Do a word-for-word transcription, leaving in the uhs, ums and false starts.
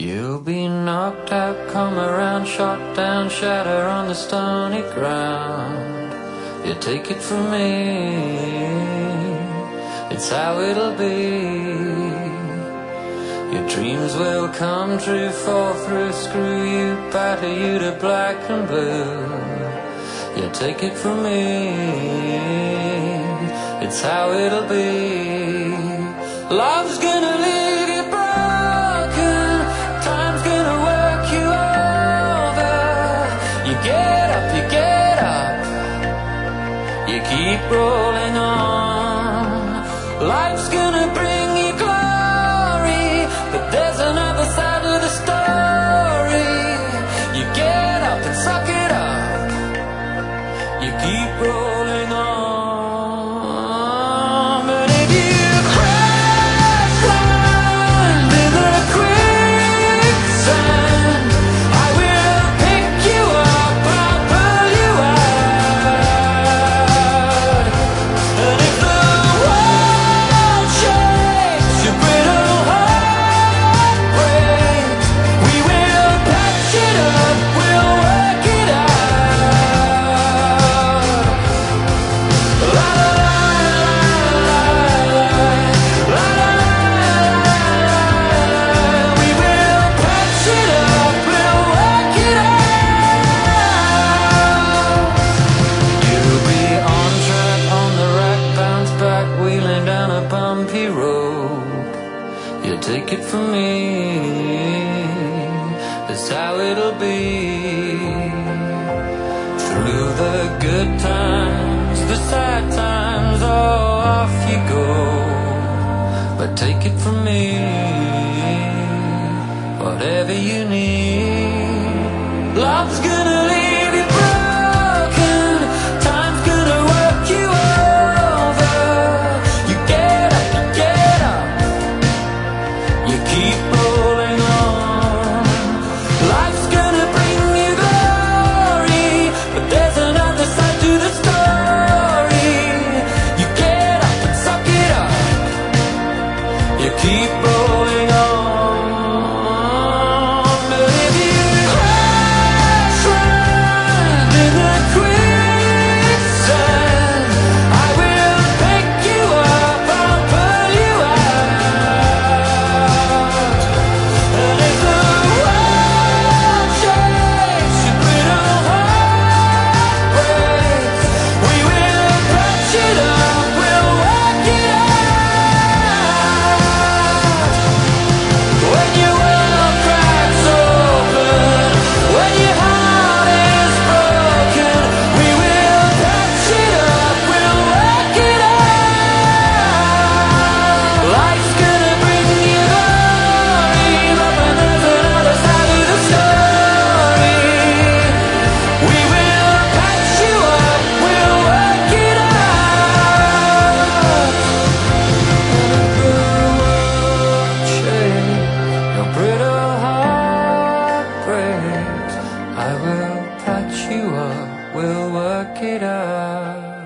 You'll be knocked out, come around, shot down, shatter on the stony ground. You take it from me, it's how it'll be. Your dreams will come true, fall through, screw you, batter you to black and blue. You take it from me, it's how it'll be. Love's gonna leave you broken, time's gonna work you over. You get up, you get up, you keep rolling on. Life's gonna bring you glory, but there's another side to the story. You get up and suck it up, you keep rolling on. But if you crash land in the quicksand, I will pick you up, I'll pull you out. And if the world shakes, your brittle heart breaks, we will patch it up, we'll work it out. La la la la la la la. We will patch it up, we'll work it out. You'll be on track, on the rack, bounce back, wheeling down a bumpy road. You take it from me, that's how it'll be. Through the good times, the sad times, oh, off you go. But take it from me, whatever you need. Love's gonna leave you broken, time's gonna work you over. You get up, you get up, you keep rolling on. Life's gonna bring you glory, but there's another side to the story. You get up and suck it up, you keep rolling on. But if you crash land in the quicksand, I will pick you up, I'll pull you out. And if the world shakes, your brittle heart breaks, we will patch it up, we'll work it out. When your world cracks open, when your heart is broken, we will patch it up, we'll work it out. Life's gonna bring you glory, but when there's another side to the story, we will patch you up, we'll work it out. Your brittle heart breaks, I will patch you up, we'll work it out.